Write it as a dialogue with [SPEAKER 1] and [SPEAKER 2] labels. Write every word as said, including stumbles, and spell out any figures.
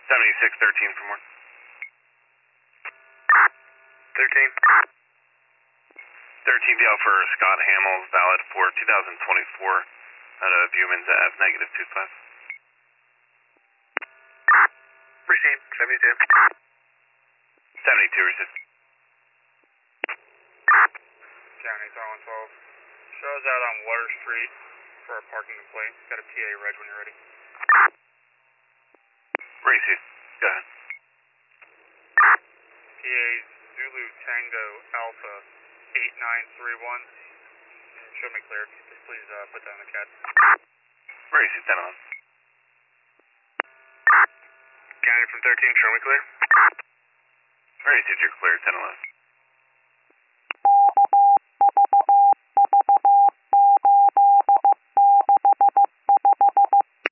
[SPEAKER 1] seventy-six thirteen for more.
[SPEAKER 2] thirteen.
[SPEAKER 1] thirteen D L for Scott Hamels, valid for two thousand twenty-four out of Bumans at F negative two five.
[SPEAKER 2] Proceed, seventy-two.
[SPEAKER 1] seventy-two received.
[SPEAKER 2] County, one twelve. Shows out on Water Street for a parking complaint. Got a P A reg when you're ready.
[SPEAKER 1] Received. Go ahead.
[SPEAKER 2] P A Zulu Tango Alpha eight nine three one. Show me clear. Just please uh, put down the cat.
[SPEAKER 1] Received, ten eleven.
[SPEAKER 2] County from thirteen, show me clear.
[SPEAKER 1] Received, you're clear, ten eleven.